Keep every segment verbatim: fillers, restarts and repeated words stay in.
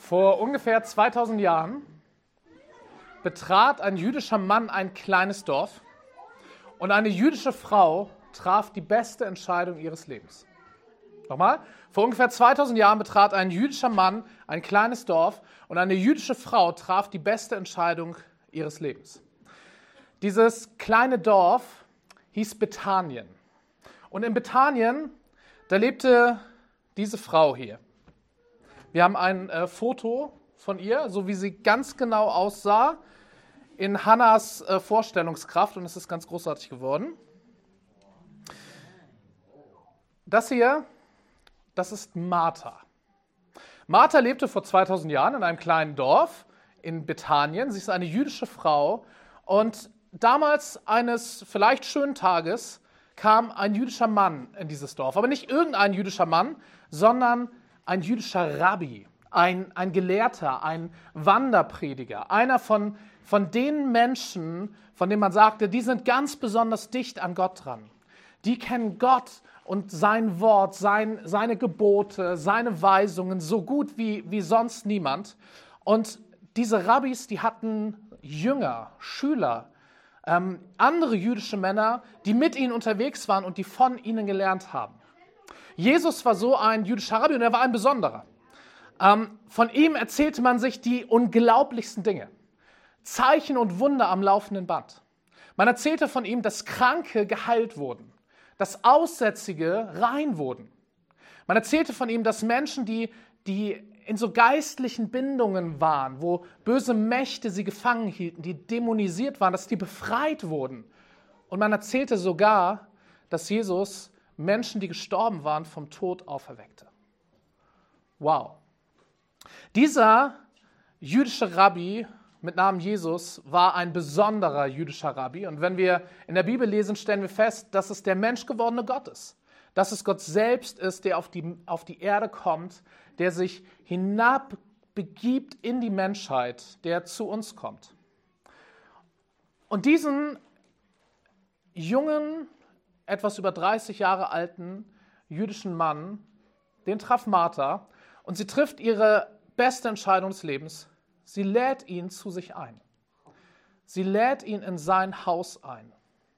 Vor ungefähr zweitausend Jahren betrat ein jüdischer Mann ein kleines Dorf und eine jüdische Frau traf die beste Entscheidung ihres Lebens. Nochmal, vor ungefähr zweitausend Jahren betrat ein jüdischer Mann ein kleines Dorf und eine jüdische Frau traf die beste Entscheidung ihres Lebens. Dieses kleine Dorf hieß Bethanien. Und in Bethanien, da lebte diese Frau hier. Wir haben ein äh, Foto von ihr, so wie sie ganz genau aussah, in Hannas äh, Vorstellungskraft, und es ist ganz großartig geworden. Das hier, das ist Martha. Martha lebte vor zweitausend Jahren in einem kleinen Dorf in Bethanien. Sie ist eine jüdische Frau und damals eines vielleicht schönen Tages kam ein jüdischer Mann in dieses Dorf. Aber nicht irgendein jüdischer Mann, sondern ein jüdischer Rabbi, ein, ein Gelehrter, ein Wanderprediger, einer von, von den Menschen, von denen man sagte, die sind ganz besonders dicht an Gott dran. Die kennen Gott und sein Wort, sein, seine Gebote, seine Weisungen so gut wie, wie sonst niemand. Und diese Rabbis, die hatten Jünger, Schüler, ähm, andere jüdische Männer, die mit ihnen unterwegs waren und die von ihnen gelernt haben. Jesus war so ein jüdischer Rabbi und er war ein Besonderer. Ähm, von ihm erzählte man sich die unglaublichsten Dinge. Zeichen und Wunder am laufenden Band. Man erzählte von ihm, dass Kranke geheilt wurden, dass Aussätzige rein wurden. Man erzählte von ihm, dass Menschen, die, die in so geistlichen Bindungen waren, wo böse Mächte sie gefangen hielten, die dämonisiert waren, dass die befreit wurden. Und man erzählte sogar, dass Jesus Menschen, die gestorben waren, vom Tod auferweckte. Wow. Dieser jüdische Rabbi mit Namen Jesus war ein besonderer jüdischer Rabbi. Und wenn wir in der Bibel lesen, stellen wir fest, dass es der menschgewordene Gott ist. Dass es Gott selbst ist, der auf die, auf die Erde kommt, der sich hinabbegibt in die Menschheit, der zu uns kommt. Und diesen jungen, etwas über dreißig Jahre alten jüdischen Mann, den traf Martha und sie trifft ihre beste Entscheidung des Lebens. Sie lädt ihn zu sich ein. Sie lädt ihn in sein Haus ein.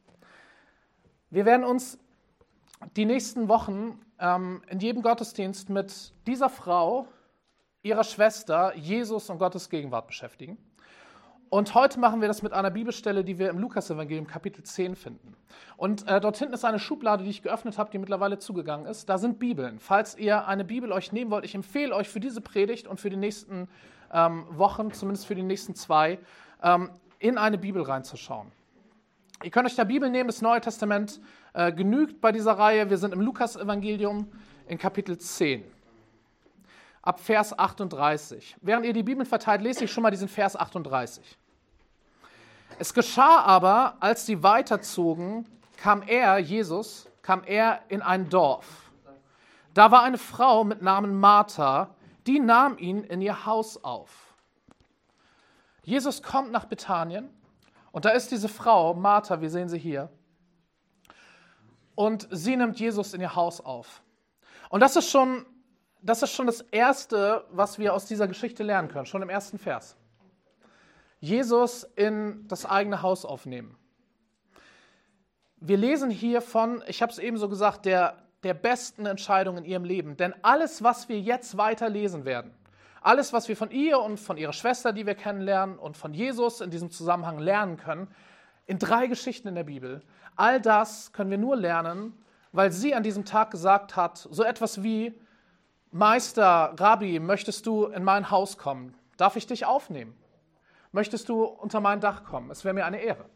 Wir werden uns die nächsten Wochen ähm, in jedem Gottesdienst mit dieser Frau, ihrer Schwester, Jesus und Gottes Gegenwart beschäftigen. Und heute machen wir das mit einer Bibelstelle, die wir im Lukas-Evangelium Kapitel zehn finden. Und äh, dort hinten ist eine Schublade, die ich geöffnet habe, die mittlerweile zugegangen ist. Da sind Bibeln. Falls ihr eine Bibel euch nehmen wollt, ich empfehle euch für diese Predigt und für die nächsten ähm, Wochen, zumindest für die nächsten zwei, ähm, in eine Bibel reinzuschauen. Ihr könnt euch da Bibel nehmen, das Neue Testament äh, genügt bei dieser Reihe. Wir sind im Lukas-Evangelium in Kapitel zehn. Ab Vers achtunddreißig. Während ihr die Bibeln verteilt, lese ich schon mal diesen Vers achtunddreißig. Es geschah aber, als sie weiterzogen, kam er, Jesus, kam er in ein Dorf. Da war eine Frau mit Namen Martha, die nahm ihn in ihr Haus auf. Jesus kommt nach Bethanien und da ist diese Frau, Martha, wir sehen sie hier, und sie nimmt Jesus in ihr Haus auf. Und das ist schon Das ist schon das Erste, was wir aus dieser Geschichte lernen können, schon im ersten Vers. Jesus in das eigene Haus aufnehmen. Wir lesen hier von, ich habe es eben so gesagt, der, der besten Entscheidung in ihrem Leben. Denn alles, was wir jetzt weiter lesen werden, alles, was wir von ihr und von ihrer Schwester, die wir kennenlernen, und von Jesus in diesem Zusammenhang lernen können, in drei Geschichten in der Bibel, all das können wir nur lernen, weil sie an diesem Tag gesagt hat, so etwas wie: Meister, Rabbi, möchtest du in mein Haus kommen? Darf ich dich aufnehmen? Möchtest du unter mein Dach kommen? Es wäre mir eine Ehre.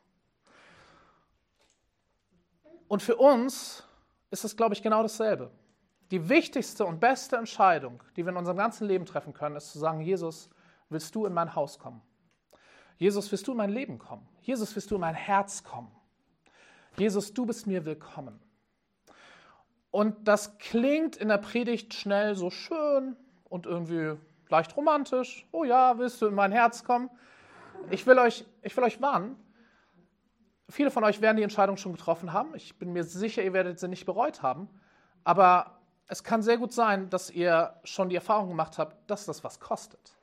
Und für uns ist es, glaube ich, genau dasselbe. Die wichtigste und beste Entscheidung, die wir in unserem ganzen Leben treffen können, ist zu sagen: Jesus, willst du in mein Haus kommen? Jesus, willst du in mein Leben kommen? Jesus, willst du in mein Herz kommen? Jesus, du bist mir willkommen. Und das klingt in der Predigt schnell so schön und irgendwie leicht romantisch. Oh ja, willst du in mein Herz kommen? Ich will euch, ich will euch warnen. Viele von euch werden die Entscheidung schon getroffen haben. Ich bin mir sicher, ihr werdet sie nicht bereut haben. Aber es kann sehr gut sein, dass ihr schon die Erfahrung gemacht habt, dass das was kostet.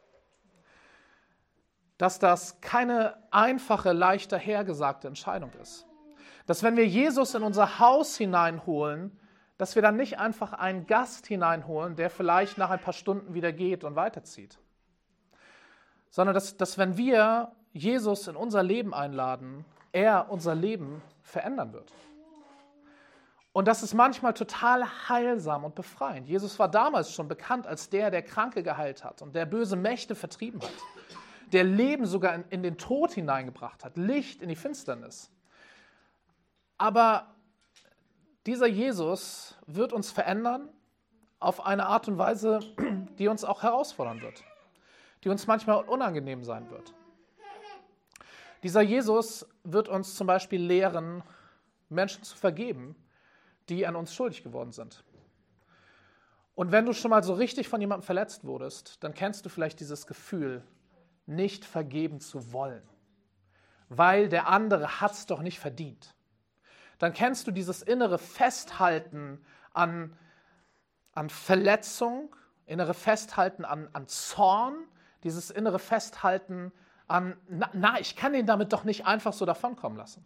Dass das keine einfache, leicht dahergesagte Entscheidung ist. Dass wenn wir Jesus in unser Haus hineinholen, dass wir dann nicht einfach einen Gast hineinholen, der vielleicht nach ein paar Stunden wieder geht und weiterzieht. Sondern dass, dass wenn wir Jesus in unser Leben einladen, er unser Leben verändern wird. Und das ist manchmal total heilsam und befreiend. Jesus war damals schon bekannt als der, der Kranke geheilt hat und der böse Mächte vertrieben hat, der Leben sogar in, in den Tod hineingebracht hat, Licht in die Finsternis. Aber dieser Jesus wird uns verändern auf eine Art und Weise, die uns auch herausfordern wird, die uns manchmal unangenehm sein wird. Dieser Jesus wird uns zum Beispiel lehren, Menschen zu vergeben, die an uns schuldig geworden sind. Und wenn du schon mal so richtig von jemandem verletzt wurdest, dann kennst du vielleicht dieses Gefühl, nicht vergeben zu wollen, weil der andere hat es doch nicht verdient. Dann kennst du dieses innere Festhalten an, an Verletzung, innere Festhalten an, an Zorn, dieses innere Festhalten an, na, na, ich kann ihn damit doch nicht einfach so davonkommen lassen.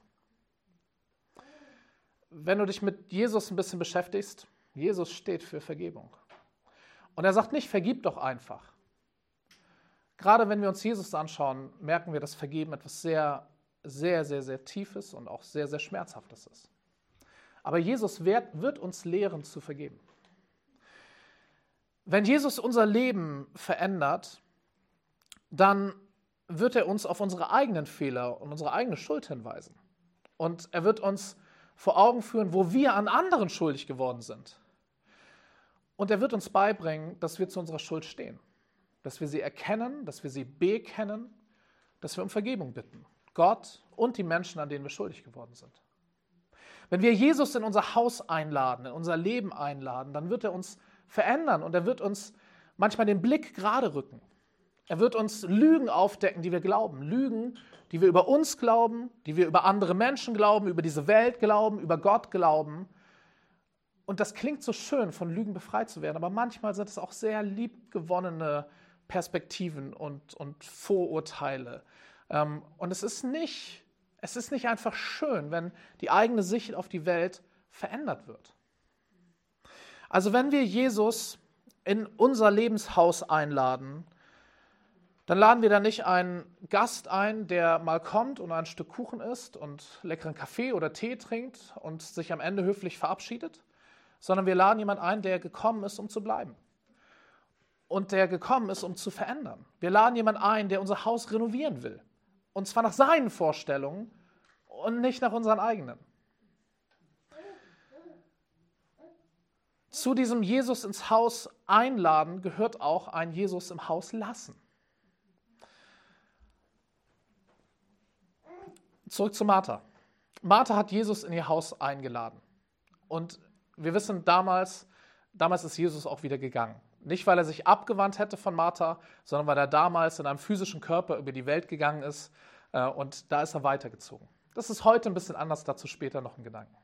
Wenn du dich mit Jesus ein bisschen beschäftigst, Jesus steht für Vergebung. Und er sagt nicht, vergib doch einfach. Gerade wenn wir uns Jesus anschauen, merken wir, dass Vergeben etwas sehr, sehr, sehr, sehr Tiefes und auch sehr, sehr Schmerzhaftes ist. Aber Jesus wird, wird uns lehren zu vergeben. Wenn Jesus unser Leben verändert, dann wird er uns auf unsere eigenen Fehler und unsere eigene Schuld hinweisen. Und er wird uns vor Augen führen, wo wir an anderen schuldig geworden sind. Und er wird uns beibringen, dass wir zu unserer Schuld stehen. Dass wir sie erkennen, dass wir sie bekennen, dass wir um Vergebung bitten. Gott und die Menschen, an denen wir schuldig geworden sind. Wenn wir Jesus in unser Haus einladen, in unser Leben einladen, dann wird er uns verändern und er wird uns manchmal den Blick gerade rücken. Er wird uns Lügen aufdecken, die wir glauben. Lügen, die wir über uns glauben, die wir über andere Menschen glauben, über diese Welt glauben, über Gott glauben. Und das klingt so schön, von Lügen befreit zu werden, aber manchmal sind es auch sehr liebgewonnene Perspektiven und, und Vorurteile. Und es ist nicht, es ist nicht einfach schön, wenn die eigene Sicht auf die Welt verändert wird. Also wenn wir Jesus in unser Lebenshaus einladen, dann laden wir da nicht einen Gast ein, der mal kommt und ein Stück Kuchen isst und leckeren Kaffee oder Tee trinkt und sich am Ende höflich verabschiedet, sondern wir laden jemanden ein, der gekommen ist, um zu bleiben. Und der gekommen ist, um zu verändern. Wir laden jemanden ein, der unser Haus renovieren will. Und zwar nach seinen Vorstellungen und nicht nach unseren eigenen. Zu diesem Jesus ins Haus einladen gehört auch ein Jesus im Haus lassen. Zurück zu Martha. Martha hat Jesus in ihr Haus eingeladen. Und wir wissen, damals, damals ist Jesus auch wieder gegangen. Nicht, weil er sich abgewandt hätte von Martha, sondern weil er damals in einem physischen Körper über die Welt gegangen ist äh, und da ist er weitergezogen. Das ist heute ein bisschen anders, dazu später noch ein Gedanke.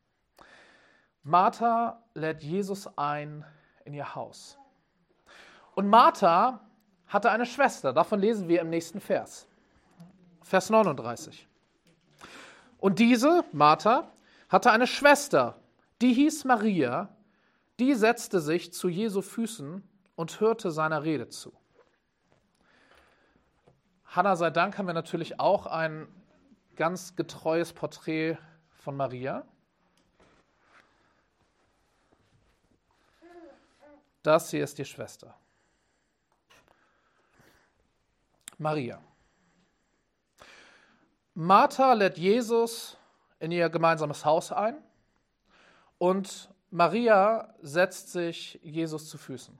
Martha lädt Jesus ein in ihr Haus. Und Martha hatte eine Schwester, davon lesen wir im nächsten Vers. Vers neununddreißig. Und diese, Martha, hatte eine Schwester, die hieß Maria, die setzte sich zu Jesu Füßen und hörte seiner Rede zu. Hannah sei Dank haben wir natürlich auch ein ganz getreues Porträt von Maria. Das hier ist die Schwester. Maria. Martha lädt Jesus in ihr gemeinsames Haus ein und Maria setzt sich Jesus zu Füßen.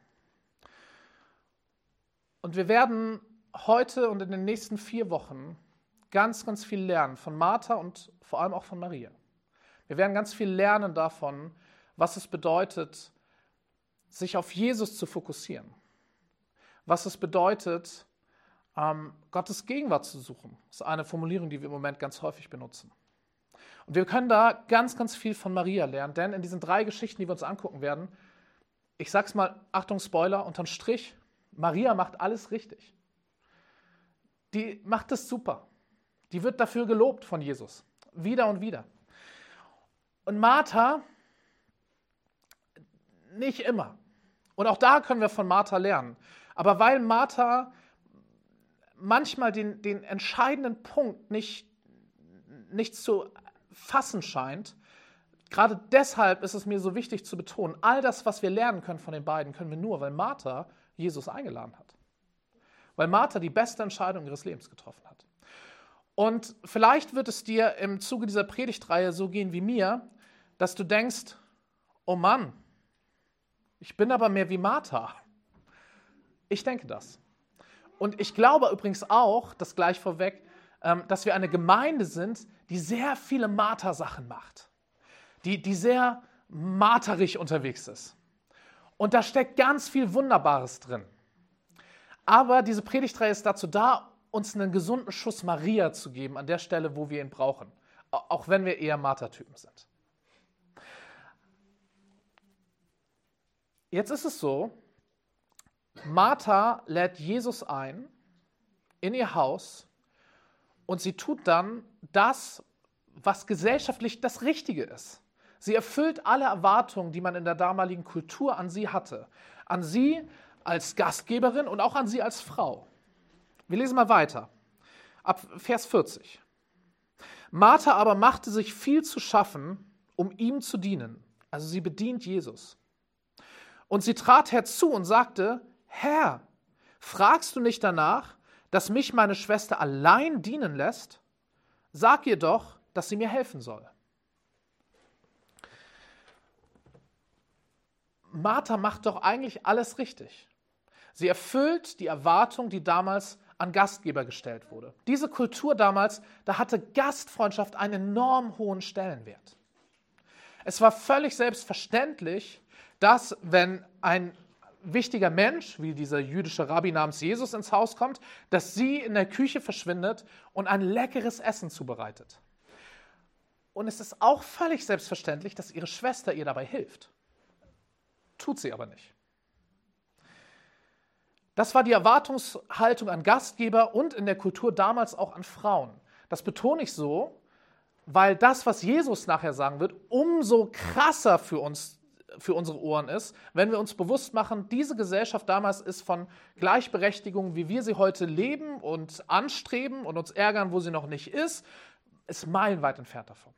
Und wir werden heute und in den nächsten vier Wochen ganz, ganz viel lernen von Martha und vor allem auch von Maria. Wir werden ganz viel lernen davon, was es bedeutet, sich auf Jesus zu fokussieren. Was es bedeutet, ähm, Gottes Gegenwart zu suchen. Das ist eine Formulierung, die wir im Moment ganz häufig benutzen. Und wir können da ganz, ganz viel von Maria lernen, denn in diesen drei Geschichten, die wir uns angucken werden, ich sag's mal, Achtung, Spoiler, unterm Strich, Maria macht alles richtig. Die macht es super. Die wird dafür gelobt von Jesus. Wieder und wieder. Und Martha, nicht immer. Und auch da können wir von Martha lernen. Aber weil Martha manchmal den, den entscheidenden Punkt nicht, nicht zu fassen scheint, gerade deshalb ist es mir so wichtig zu betonen, all das, was wir lernen können von den beiden, können wir nur, weil Martha Jesus eingeladen hat. Weil Martha die beste Entscheidung ihres Lebens getroffen hat. Und vielleicht wird es dir im Zuge dieser Predigtreihe so gehen wie mir, dass du denkst, oh Mann, ich bin aber mehr wie Martha. Ich denke das. Und ich glaube übrigens auch, das gleich vorweg, dass wir eine Gemeinde sind, die sehr viele Martha-Sachen macht. Die, die sehr marterig unterwegs ist. Und da steckt ganz viel Wunderbares drin. Aber diese Predigtreihe ist dazu da, uns einen gesunden Schuss Maria zu geben, an der Stelle, wo wir ihn brauchen. Auch wenn wir eher Martha-Typen sind. Jetzt ist es so, Martha lädt Jesus ein in ihr Haus und sie tut dann das, was gesellschaftlich das Richtige ist. Sie erfüllt alle Erwartungen, die man in der damaligen Kultur an sie hatte. An sie als Gastgeberin und auch an sie als Frau. Wir lesen mal weiter. Ab Vers vierzig. Martha aber machte sich viel zu schaffen, um ihm zu dienen. Also sie bedient Jesus. Und sie trat herzu und sagte, Herr, fragst du nicht danach, dass mich meine Schwester allein dienen lässt? Sag ihr doch, dass sie mir helfen soll. Martha macht doch eigentlich alles richtig. Sie erfüllt die Erwartung, die damals an Gastgeber gestellt wurde. Diese Kultur damals, da hatte Gastfreundschaft einen enorm hohen Stellenwert. Es war völlig selbstverständlich, dass, wenn ein wichtiger Mensch, wie dieser jüdische Rabbi namens Jesus, ins Haus kommt, dass sie in der Küche verschwindet und ein leckeres Essen zubereitet. Und es ist auch völlig selbstverständlich, dass ihre Schwester ihr dabei hilft. Tut sie aber nicht. Das war die Erwartungshaltung an Gastgeber und in der Kultur damals auch an Frauen. Das betone ich so, weil das, was Jesus nachher sagen wird, umso krasser für uns, für unsere Ohren ist, wenn wir uns bewusst machen, diese Gesellschaft damals ist von Gleichberechtigung, wie wir sie heute leben und anstreben und uns ärgern, wo sie noch nicht ist, ist meilenweit entfernt davon.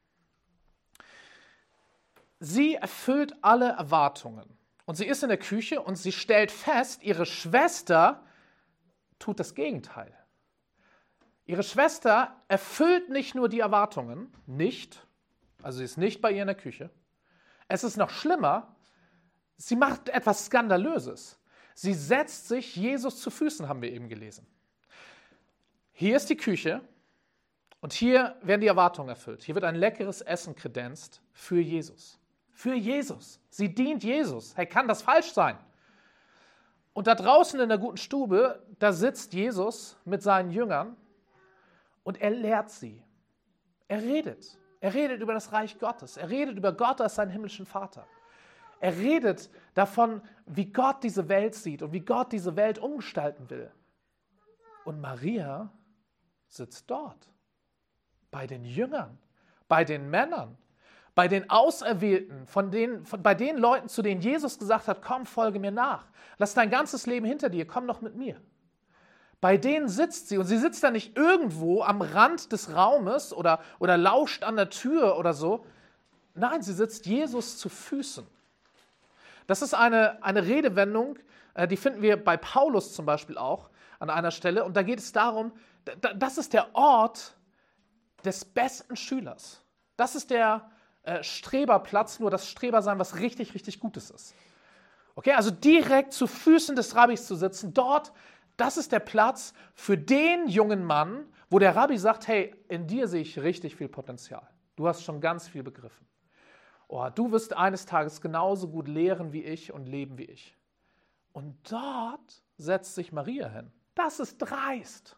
Sie erfüllt alle Erwartungen. Und sie ist in der Küche und sie stellt fest, ihre Schwester tut das Gegenteil. Ihre Schwester erfüllt nicht nur die Erwartungen, nicht, also sie ist nicht bei ihr in der Küche. Es ist noch schlimmer, sie macht etwas Skandalöses. Sie setzt sich Jesus zu Füßen, haben wir eben gelesen. Hier ist die Küche und hier werden die Erwartungen erfüllt. Hier wird ein leckeres Essen kredenzt für Jesus. Für Jesus. Sie dient Jesus. Hey, kann das falsch sein? Und da draußen in der guten Stube, da sitzt Jesus mit seinen Jüngern und er lehrt sie. Er redet. Er redet über das Reich Gottes. Er redet über Gott als seinen himmlischen Vater. Er redet davon, wie Gott diese Welt sieht und wie Gott diese Welt umgestalten will. Und Maria sitzt dort. Bei den Jüngern, bei den Männern. Bei den Auserwählten, von denen, von, bei den Leuten, zu denen Jesus gesagt hat, komm, folge mir nach. Lass dein ganzes Leben hinter dir, komm doch mit mir. Bei denen sitzt sie und sie sitzt da nicht irgendwo am Rand des Raumes oder, oder lauscht an der Tür oder so. Nein, sie sitzt Jesus zu Füßen. Das ist eine, eine Redewendung, die finden wir bei Paulus zum Beispiel auch an einer Stelle. Und da geht es darum, das ist der Ort des besten Schülers. Das ist der Streberplatz, nur das Strebersein, was richtig, richtig Gutes ist. Okay, also direkt zu Füßen des Rabbis zu sitzen, dort, das ist der Platz für den jungen Mann, wo der Rabbi sagt, hey, in dir sehe ich richtig viel Potenzial. Du hast schon ganz viel begriffen. Oh, du wirst eines Tages genauso gut lehren wie ich und leben wie ich. Und dort setzt sich Maria hin. Das ist dreist.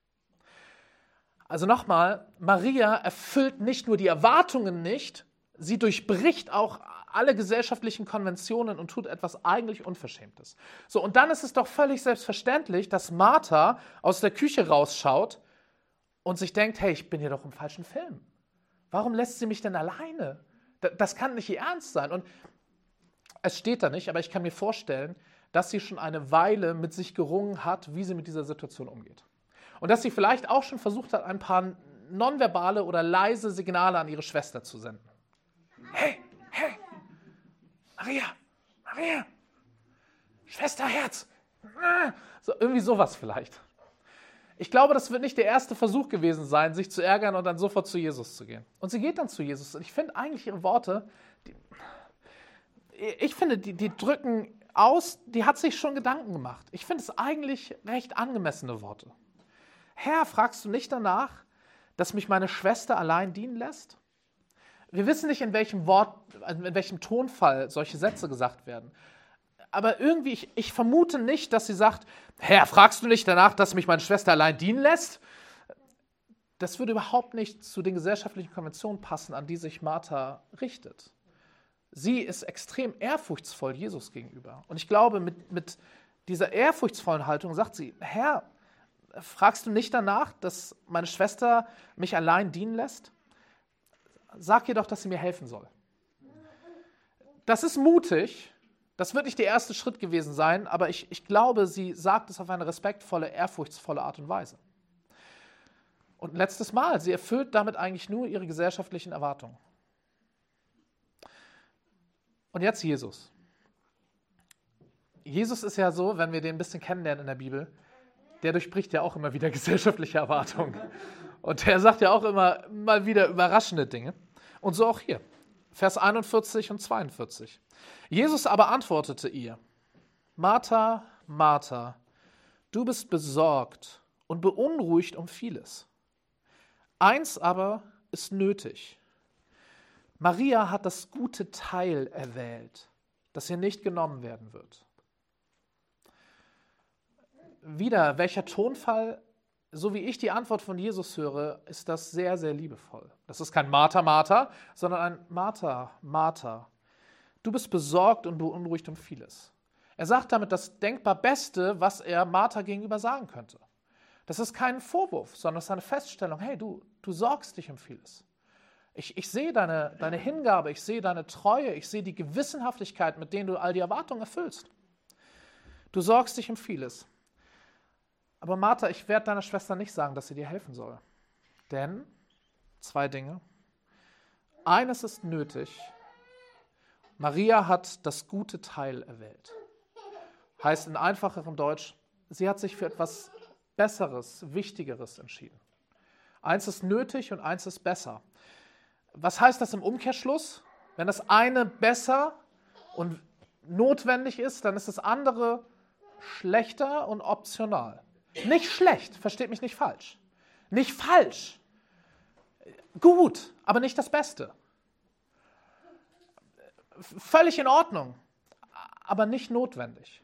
Also nochmal, Maria erfüllt nicht nur die Erwartungen nicht, sie durchbricht auch alle gesellschaftlichen Konventionen und tut etwas eigentlich Unverschämtes. So, und dann ist es doch völlig selbstverständlich, dass Martha aus der Küche rausschaut und sich denkt, hey, ich bin hier doch im falschen Film. Warum lässt sie mich denn alleine? Das kann nicht ihr Ernst sein. Und es steht da nicht, aber ich kann mir vorstellen, dass sie schon eine Weile mit sich gerungen hat, wie sie mit dieser Situation umgeht. Und dass sie vielleicht auch schon versucht hat, ein paar nonverbale oder leise Signale an ihre Schwester zu senden. Hey, hey, Maria, Maria, Schwesterherz. So, irgendwie sowas vielleicht. Ich glaube, das wird nicht der erste Versuch gewesen sein, sich zu ärgern und dann sofort zu Jesus zu gehen. Und sie geht dann zu Jesus. Und ich finde eigentlich ihre Worte, die, ich finde, die, die drücken aus, die hat sich schon Gedanken gemacht. Ich finde es eigentlich recht angemessene Worte. Herr, fragst du nicht danach, dass mich meine Schwester allein dienen lässt? Wir wissen nicht, in welchem Wort, in welchem Tonfall solche Sätze gesagt werden. Aber irgendwie, ich, ich vermute nicht, dass sie sagt, Herr, fragst du nicht danach, dass mich meine Schwester allein dienen lässt? Das würde überhaupt nicht zu den gesellschaftlichen Konventionen passen, an die sich Martha richtet. Sie ist extrem ehrfurchtsvoll Jesus gegenüber. Und ich glaube, mit, mit dieser ehrfurchtsvollen Haltung sagt sie, Herr, fragst du nicht danach, dass meine Schwester mich allein dienen lässt? Sag ihr doch, dass sie mir helfen soll. Das ist mutig. Das wird nicht der erste Schritt gewesen sein, aber ich, ich glaube, sie sagt es auf eine respektvolle, ehrfurchtsvolle Art und Weise. Und ein letztes Mal, sie erfüllt damit eigentlich nur ihre gesellschaftlichen Erwartungen. Und jetzt Jesus. Jesus ist ja so, wenn wir den ein bisschen kennenlernen in der Bibel, der durchbricht ja auch immer wieder gesellschaftliche Erwartungen. Und der sagt ja auch immer mal wieder überraschende Dinge. Und so auch hier, Vers einundvierzig und zweiundvierzig. Jesus aber antwortete ihr, Martha, Martha, du bist besorgt und beunruhigt um vieles. Eins aber ist nötig. Maria hat das gute Teil erwählt, das ihr nicht genommen werden wird. Wieder, welcher Tonfall, so wie ich die Antwort von Jesus höre, ist das sehr, sehr liebevoll. Das ist kein Martha, Martha, sondern ein Martha, Martha. Du bist besorgt und beunruhigt um vieles. Er sagt damit das denkbar Beste, was er Martha gegenüber sagen könnte. Das ist kein Vorwurf, sondern es ist eine Feststellung, hey, du, du sorgst dich um vieles. Ich, ich sehe deine, deine Hingabe, ich sehe deine Treue, ich sehe die Gewissenhaftigkeit, mit denen du all die Erwartungen erfüllst. Du sorgst dich um vieles. Aber Martha, ich werde deiner Schwester nicht sagen, dass sie dir helfen soll. Denn, zwei Dinge. Eines ist nötig. Maria hat das gute Teil erwählt. Heißt in einfacherem Deutsch, sie hat sich für etwas Besseres, Wichtigeres entschieden. Eins ist nötig und eins ist besser. Was heißt das im Umkehrschluss? Wenn das eine besser und notwendig ist, dann ist das andere schlechter und optional. Nicht schlecht, versteht mich nicht falsch. Nicht falsch. Gut, aber nicht das Beste. Völlig in Ordnung, aber nicht notwendig.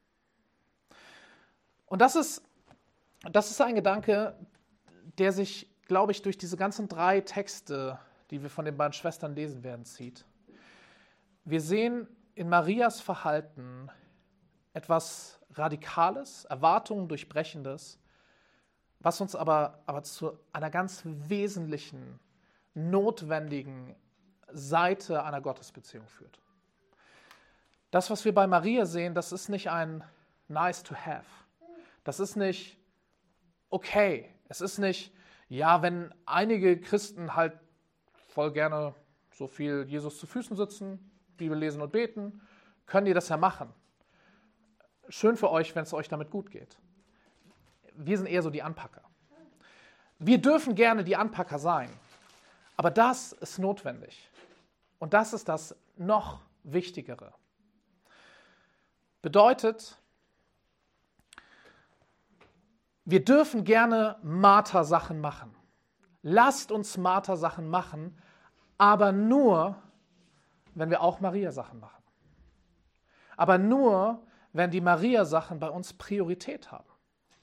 Und das ist, das ist ein Gedanke, der sich, glaube ich, durch diese ganzen drei Texte, die wir von den beiden Schwestern lesen werden, zieht. Wir sehen in Marias Verhalten etwas Radikales, Erwartungen durchbrechendes, was uns aber, aber zu einer ganz wesentlichen, notwendigen Seite einer Gottesbeziehung führt. Das, was wir bei Maria sehen, das ist nicht ein nice to have. Das ist nicht okay. Es ist nicht, ja, wenn einige Christen halt voll gerne so viel Jesus zu Füßen sitzen, Bibel lesen und beten, können die das ja machen. Schön für euch, wenn es euch damit gut geht. Wir sind eher so die Anpacker. Wir dürfen gerne die Anpacker sein, aber das ist notwendig. Und das ist das noch Wichtigere. Bedeutet, wir dürfen gerne Martha-Sachen machen. Lasst uns Martha-Sachen machen, aber nur, wenn wir auch Maria-Sachen machen. Aber nur, wenn die Maria-Sachen bei uns Priorität haben.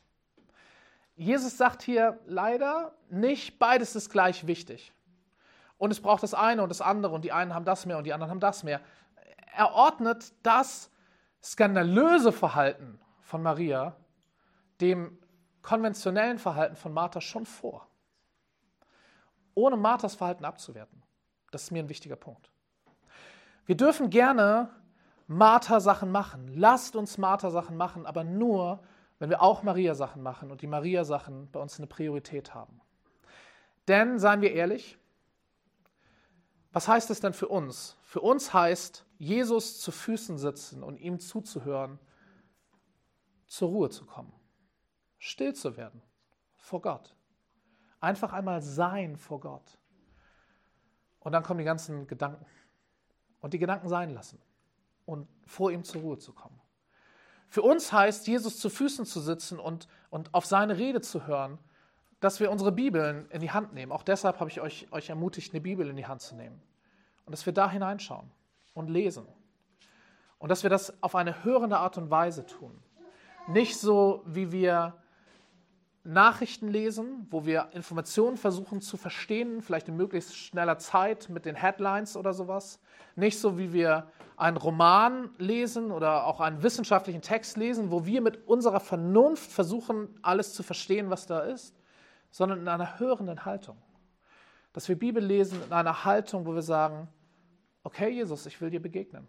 Jesus sagt hier leider nicht, beides ist gleich wichtig. Und es braucht das eine und das andere und die einen haben das mehr und die anderen haben das mehr. Er ordnet das skandalöse Verhalten von Maria dem konventionellen Verhalten von Martha schon vor. Ohne Marthas Verhalten abzuwerten. Das ist mir ein wichtiger Punkt. Wir dürfen gerne Martha-Sachen machen. Lasst uns Martha-Sachen machen, aber nur, wenn wir auch Maria-Sachen machen und die Maria-Sachen bei uns eine Priorität haben. Denn, seien wir ehrlich, was heißt es denn für uns? Für uns heißt, Jesus zu Füßen sitzen und ihm zuzuhören, zur Ruhe zu kommen, still zu werden vor Gott. Einfach einmal sein vor Gott. Und dann kommen die ganzen Gedanken. Und die Gedanken sein lassen und vor ihm zur Ruhe zu kommen. Für uns heißt, Jesus zu Füßen zu sitzen und, und auf seine Rede zu hören, dass wir unsere Bibeln in die Hand nehmen. Auch deshalb habe ich euch, euch ermutigt, eine Bibel in die Hand zu nehmen. Und dass wir da hineinschauen und lesen. Und dass wir das auf eine hörende Art und Weise tun. Nicht so, wie wir Nachrichten lesen, wo wir Informationen versuchen zu verstehen, vielleicht in möglichst schneller Zeit mit den Headlines oder sowas. Nicht so, wie wir einen Roman lesen oder auch einen wissenschaftlichen Text lesen, wo wir mit unserer Vernunft versuchen, alles zu verstehen, was da ist, sondern in einer hörenden Haltung. Dass wir Bibel lesen in einer Haltung, wo wir sagen, okay, Jesus, ich will dir begegnen.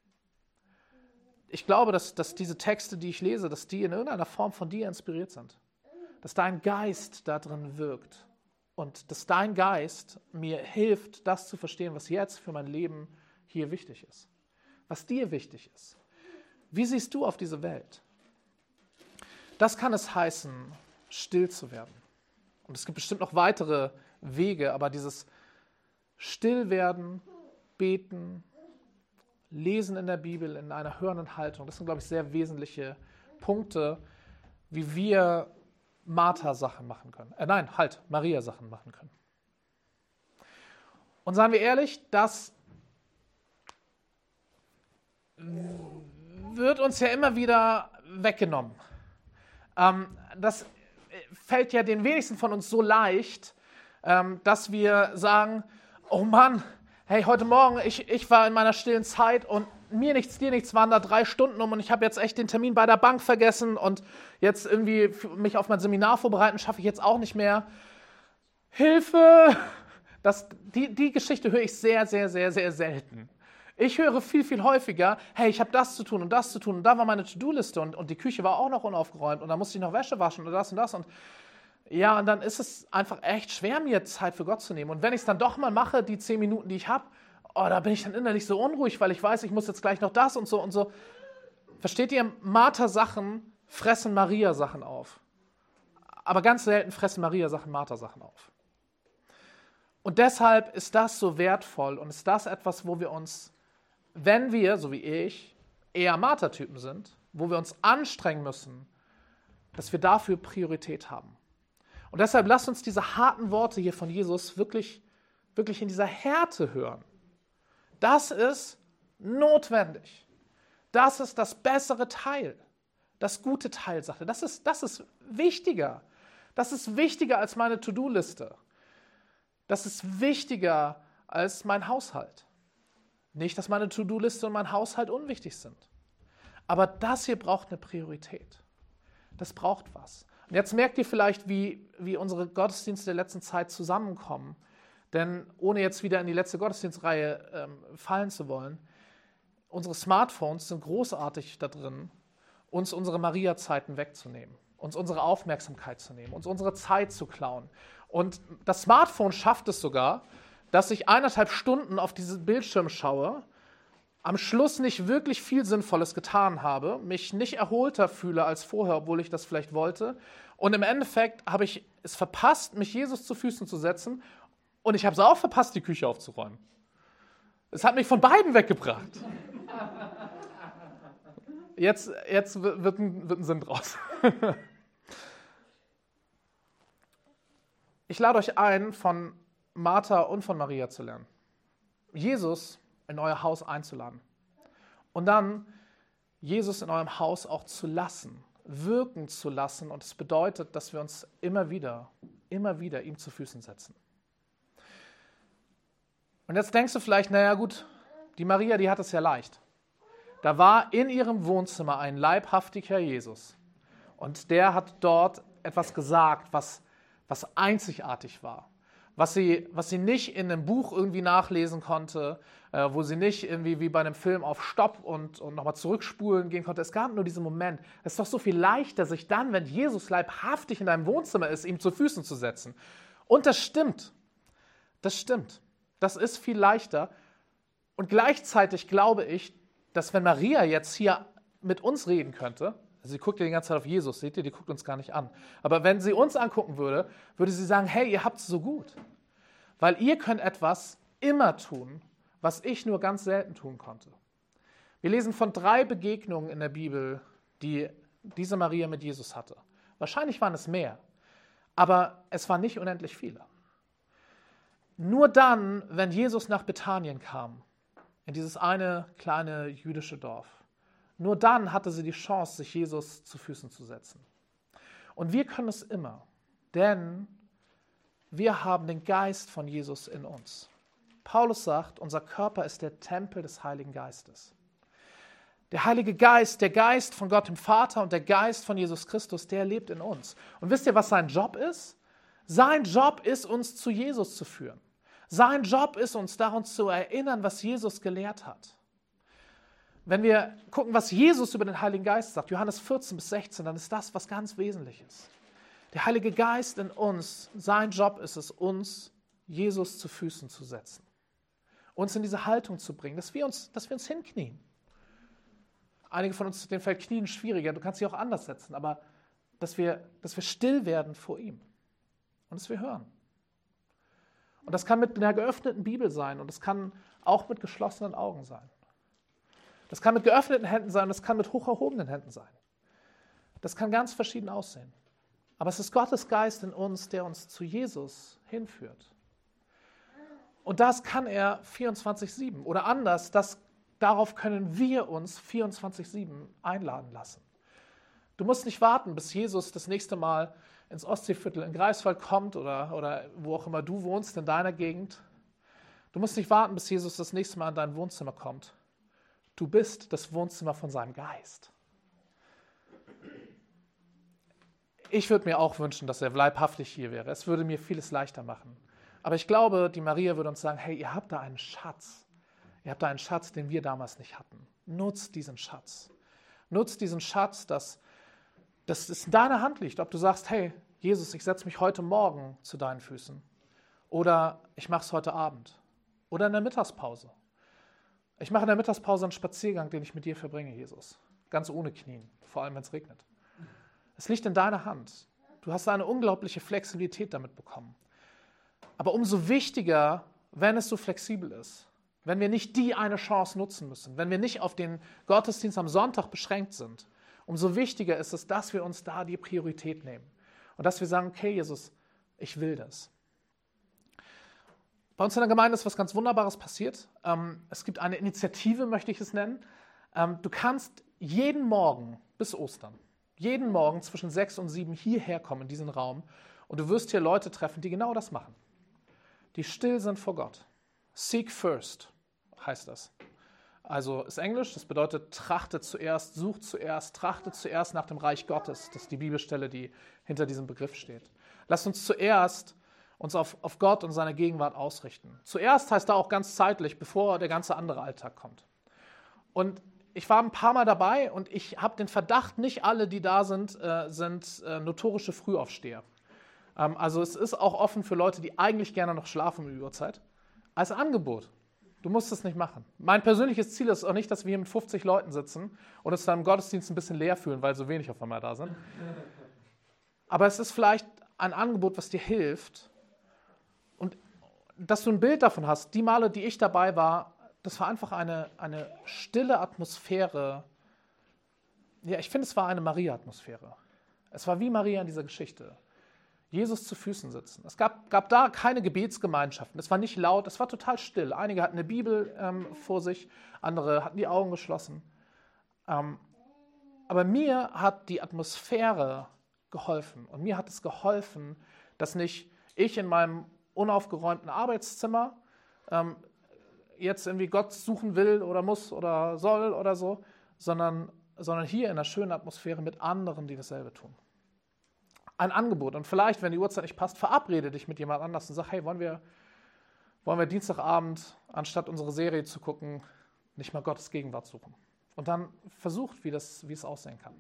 Ich glaube, dass, dass diese Texte, die ich lese, dass die in irgendeiner Form von dir inspiriert sind. Dass dein Geist da drin wirkt und dass dein Geist mir hilft, das zu verstehen, was jetzt für mein Leben hier wichtig ist. Was dir wichtig ist. Wie siehst du auf diese Welt? Das kann es heißen, still zu werden. Und es gibt bestimmt noch weitere Wege, aber dieses Stillwerden, Beten, Lesen in der Bibel in einer hörenden Haltung, das sind, glaube ich, sehr wesentliche Punkte, wie wir Martha-Sachen machen können. Äh, nein, halt, Maria-Sachen machen können. Und seien wir ehrlich, das wird uns ja immer wieder weggenommen. Ähm, das fällt ja den wenigsten von uns so leicht, ähm, dass wir sagen, oh Mann, hey, heute Morgen, ich, ich war in meiner stillen Zeit und mir nichts, dir nichts, waren da drei Stunden um und ich habe jetzt echt den Termin bei der Bank vergessen und jetzt irgendwie mich auf mein Seminar vorbereiten, schaffe ich jetzt auch nicht mehr. Hilfe! Das, die, die Geschichte höre ich sehr, sehr, sehr, sehr selten. Ich höre viel, viel häufiger, hey, ich habe das zu tun und das zu tun und da war meine To-Do-Liste und, und die Küche war auch noch unaufgeräumt und da musste ich noch Wäsche waschen und das und das und ja, und dann ist es einfach echt schwer, mir Zeit für Gott zu nehmen. Und wenn ich es dann doch mal mache, die zehn Minuten, die ich habe, oh, da bin ich dann innerlich so unruhig, weil ich weiß, ich muss jetzt gleich noch das und so und so. Versteht ihr, Martha-Sachen fressen Maria-Sachen auf. Aber ganz selten fressen Maria-Sachen Martha-Sachen auf. Und deshalb ist das so wertvoll und ist das etwas, wo wir uns, wenn wir, so wie ich, eher Martha-Typen sind, wo wir uns anstrengen müssen, dass wir dafür Priorität haben. Und deshalb lasst uns diese harten Worte hier von Jesus wirklich, wirklich in dieser Härte hören. Das ist notwendig. Das ist das bessere Teil. Das gute Teil, sagt er. Das ist, das ist wichtiger. Das ist wichtiger als meine To-Do-Liste. Das ist wichtiger als mein Haushalt. Nicht, dass meine To-Do-Liste und mein Haushalt unwichtig sind. Aber das hier braucht eine Priorität. Das braucht was. Und jetzt merkt ihr vielleicht, wie, wie unsere Gottesdienste der letzten Zeit zusammenkommen. Denn ohne jetzt wieder in die letzte Gottesdienstreihe ähm, fallen zu wollen, unsere Smartphones sind großartig da drin, uns unsere Maria-Zeiten wegzunehmen, uns unsere Aufmerksamkeit zu nehmen, uns unsere Zeit zu klauen. Und das Smartphone schafft es sogar, dass ich eineinhalb Stunden auf diesen Bildschirm schaue, am Schluss nicht wirklich viel Sinnvolles getan habe, mich nicht erholter fühle als vorher, obwohl ich das vielleicht wollte. Und im Endeffekt habe ich es verpasst, mich Jesus zu Füßen zu setzen. Und ich habe es auch verpasst, die Küche aufzuräumen. Es hat mich von beiden weggebracht. Jetzt, jetzt wird, ein, wird ein Sinn draus. Ich lade euch ein, von Martha und von Maria zu lernen. Jesus in euer Haus einzuladen. Und dann Jesus in eurem Haus auch zu lassen, wirken zu lassen. Und es bedeutet, dass wir uns immer wieder, immer wieder ihm zu Füßen setzen. Und jetzt denkst du vielleicht, naja gut, die Maria, die hat es ja leicht. Da war in ihrem Wohnzimmer ein leibhaftiger Jesus. Und der hat dort etwas gesagt, was, was einzigartig war. Was sie, was sie nicht in einem Buch irgendwie nachlesen konnte, äh, wo sie nicht irgendwie wie bei einem Film auf Stopp und, und nochmal zurückspulen gehen konnte. Es gab nur diesen Moment. Es ist doch so viel leichter, sich dann, wenn Jesus leibhaftig in deinem Wohnzimmer ist, ihm zu Füßen zu setzen. Und das stimmt. Das stimmt. Das ist viel leichter. Und gleichzeitig glaube ich, dass wenn Maria jetzt hier mit uns reden könnte, also sie guckt ja die ganze Zeit auf Jesus, seht ihr, die guckt uns gar nicht an. Aber wenn sie uns angucken würde, würde sie sagen, hey, ihr habt es so gut. Weil ihr könnt etwas immer tun, was ich nur ganz selten tun konnte. Wir lesen von drei Begegnungen in der Bibel, die diese Maria mit Jesus hatte. Wahrscheinlich waren es mehr, aber es waren nicht unendlich viele. Nur dann, wenn Jesus nach Bethanien kam, in dieses eine kleine jüdische Dorf, nur dann hatte sie die Chance, sich Jesus zu Füßen zu setzen. Und wir können es immer, denn wir haben den Geist von Jesus in uns. Paulus sagt, unser Körper ist der Tempel des Heiligen Geistes. Der Heilige Geist, der Geist von Gott dem Vater und der Geist von Jesus Christus, der lebt in uns. Und wisst ihr, was sein Job ist? Sein Job ist, uns zu Jesus zu führen. Sein Job ist, uns daran zu erinnern, was Jesus gelehrt hat. Wenn wir gucken, was Jesus über den Heiligen Geist sagt, Johannes vierzehn bis sechzehn, dann ist das was ganz Wesentliches. Der Heilige Geist in uns, sein Job ist es, uns Jesus zu Füßen zu setzen. Uns in diese Haltung zu bringen, dass wir uns, dass wir uns hinknien. Einige von uns, denen fällt Knien schwieriger, du kannst sie auch anders setzen, aber dass wir, dass wir still werden vor ihm und dass wir hören. Und das kann mit einer geöffneten Bibel sein und das kann auch mit geschlossenen Augen sein. Das kann mit geöffneten Händen sein, das kann mit hoch erhobenen Händen sein. Das kann ganz verschieden aussehen. Aber es ist Gottes Geist in uns, der uns zu Jesus hinführt. Und das kann er vierundzwanzig sieben oder anders, das, darauf können wir uns vierundzwanzig sieben einladen lassen. Du musst nicht warten, bis Jesus das nächste Mal ins Ostseeviertel in Greifswald kommt oder, oder wo auch immer du wohnst in deiner Gegend. Du musst nicht warten, bis Jesus das nächste Mal in dein Wohnzimmer kommt. Du bist das Wohnzimmer von seinem Geist. Ich würde mir auch wünschen, dass er leibhaftig hier wäre. Es würde mir vieles leichter machen. Aber ich glaube, die Maria würde uns sagen, hey, ihr habt da einen Schatz. Ihr habt da einen Schatz, den wir damals nicht hatten. Nutzt diesen Schatz. Nutzt diesen Schatz, dass, dass es in deiner Hand liegt. Ob du sagst, hey, Jesus, ich setze mich heute Morgen zu deinen Füßen. Oder ich mache es heute Abend. Oder in der Mittagspause. Ich mache in der Mittagspause einen Spaziergang, den ich mit dir verbringe, Jesus. Ganz ohne Knien, vor allem wenn es regnet. Es liegt in deiner Hand. Du hast eine unglaubliche Flexibilität damit bekommen. Aber umso wichtiger, wenn es so flexibel ist, wenn wir nicht die eine Chance nutzen müssen, wenn wir nicht auf den Gottesdienst am Sonntag beschränkt sind, umso wichtiger ist es, dass wir uns da die Priorität nehmen. Und dass wir sagen, okay, Jesus, ich will das. Bei uns in der Gemeinde ist was ganz Wunderbares passiert. Es gibt eine Initiative, möchte ich es nennen. Du kannst jeden Morgen bis Ostern, jeden Morgen zwischen sechs und sieben hierher kommen in diesen Raum und du wirst hier Leute treffen, die genau das machen. Die still sind vor Gott. Seek first heißt das. Also ist Englisch, das bedeutet trachtet zuerst, sucht zuerst, trachtet zuerst nach dem Reich Gottes. Das ist die Bibelstelle, die hinter diesem Begriff steht. Lasst uns zuerst uns auf, auf Gott und seine Gegenwart ausrichten. Zuerst heißt da auch ganz zeitlich, bevor der ganze andere Alltag kommt. Und ich war ein paar Mal dabei und ich habe den Verdacht, nicht alle, die da sind, äh, sind äh, notorische Frühaufsteher. Ähm, also es ist auch offen für Leute, die eigentlich gerne noch schlafen um die Uhrzeit. Als Angebot. Du musst es nicht machen. Mein persönliches Ziel ist auch nicht, dass wir hier mit fünfzig Leuten sitzen und uns dann im Gottesdienst ein bisschen leer fühlen, weil so wenig auf einmal da sind. Aber es ist vielleicht ein Angebot, was dir hilft, und dass du ein Bild davon hast. Die Male, die ich dabei war, das war einfach eine, eine stille Atmosphäre. Ja, ich finde, es war eine Maria-Atmosphäre. Es war wie Maria in dieser Geschichte. Jesus zu Füßen sitzen. Es gab, gab da keine Gebetsgemeinschaften. Es war nicht laut, es war total still. Einige hatten eine Bibel ähm, vor sich, andere hatten die Augen geschlossen. Ähm, aber mir hat die Atmosphäre geholfen. Und mir hat es geholfen, dass nicht ich in meinem unaufgeräumten Arbeitszimmer ähm, jetzt irgendwie Gott suchen will oder muss oder soll oder so, sondern, sondern hier in einer schönen Atmosphäre mit anderen, die dasselbe tun. Ein Angebot. Und vielleicht, wenn die Uhrzeit nicht passt, verabrede dich mit jemand anders und sag, hey, wollen wir, wollen wir Dienstagabend, anstatt unsere Serie zu gucken, nicht mal Gottes Gegenwart suchen. Und dann versucht, wie, das, wie es aussehen kann.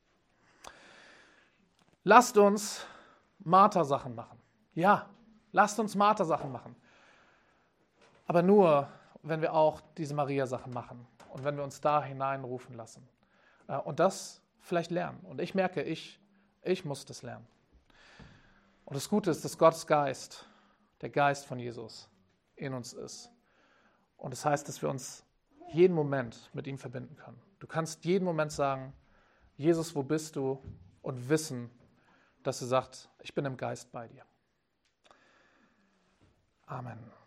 Lasst uns Martha-Sachen machen. Ja, lasst uns Martha-Sachen machen. Aber nur, wenn wir auch diese Maria-Sachen machen und wenn wir uns da hineinrufen lassen. Und das vielleicht lernen. Und ich merke, ich, ich muss das lernen. Und das Gute ist, dass Gottes Geist, der Geist von Jesus, in uns ist. Und das heißt, dass wir uns jeden Moment mit ihm verbinden können. Du kannst jeden Moment sagen, Jesus, wo bist du? Und wissen, dass er sagt, ich bin im Geist bei dir. Amen.